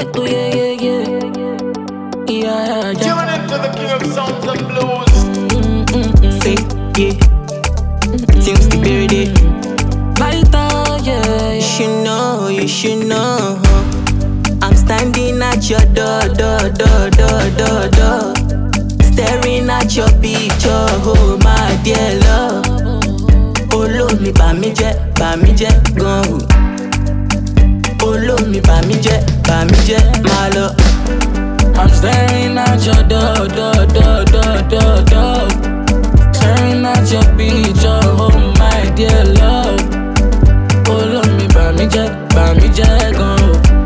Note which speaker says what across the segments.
Speaker 1: oh yeah, yeah, yeah. Yeah, yeah.
Speaker 2: Tune into the king of sounds and blues.
Speaker 3: Say, yeah. Things to bury it.
Speaker 1: Vital, yeah.
Speaker 3: You should know. I'm standing at your door. Staring at your picture, oh my dear love. Olómi mi bá mi jẹ́ gan-an. Olómi mi bá mi jẹ́ máa lọ.
Speaker 1: I'm staring at your door. Staring at your picture, oh my dear love. Olómi mi bá mi jẹ́ gan-an.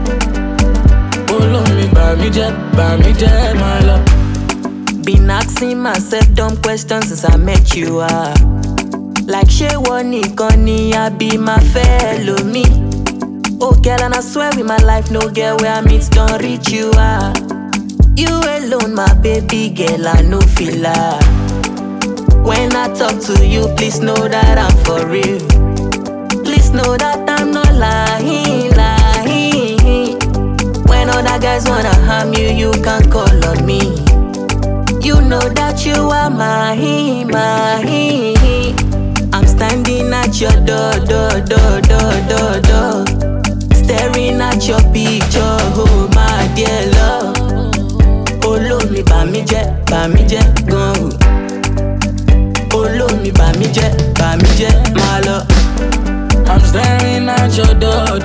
Speaker 1: Olómi mi bá mi jẹ́ máa lọ.
Speaker 3: Been asking myself dumb questions since I met you. Like ṣé wọ́n nìkan ni àbí my fellow me? Oh girl, and I swear with my life, no girl where I meet don't reach you. You alone, my baby girl, I no feel like. When I talk to you, please know that I'm for real. Please know that I'm not lying. When other guys wanna harm you, you can call on me. You know that you are my. I'm standing at your door. Staring at your picture, oh my dear love. Olómi mi bá mi jẹ́ gan-an. Olómi mi bá mi jẹ́ máa lọ.
Speaker 1: I'm staring at your door.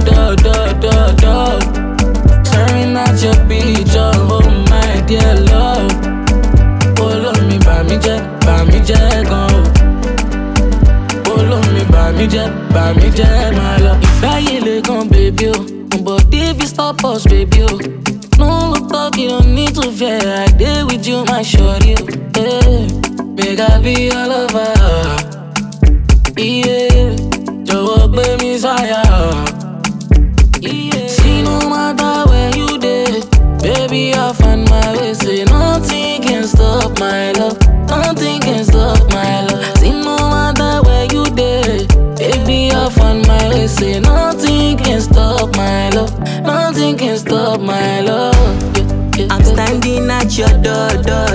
Speaker 1: Staring at your picture, oh my dear love. Olómi mi bá mi jẹ́ gan-an. Olómi mi bá mi jẹ́ máa lọ. Ìfẹ́ yìí le gan, baby, oh. But if you stop us, baby, oh. No look talk, you don't need to fear. I dey with you, my shorty, oh. Yeah. Make I be all over. Yeah. Jọ̀wọ́ gbé mi sáyà. Yeah. See, no matter where you dey, baby, I'll find my way. Say nothing can stop my love. Nothing can stop my love. See, no matter where you dey, baby, I'll find my way. Say nothing can stop my love. Nothing can stop my love.
Speaker 3: I'm standing at your door.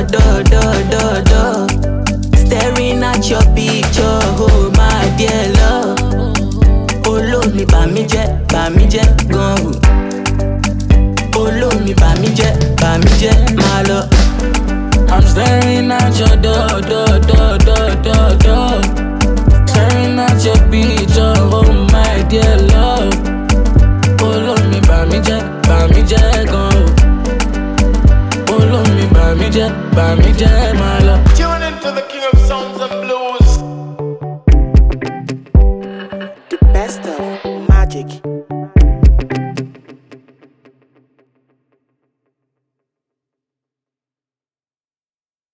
Speaker 3: Staring at your picture, oh my dear love. Olómi mi bá mi jẹ́ gan-an. Olómi mi bá mi jẹ́ máa lọ.
Speaker 1: I'm staring at your door. Staring at your picture, oh my dear love. Olómi mi bá mi jẹ́ gan-an. Olómi mi bá mi jẹ́ máa lọ.
Speaker 2: Tune into the king of sounds and blues.
Speaker 4: The best of Magic.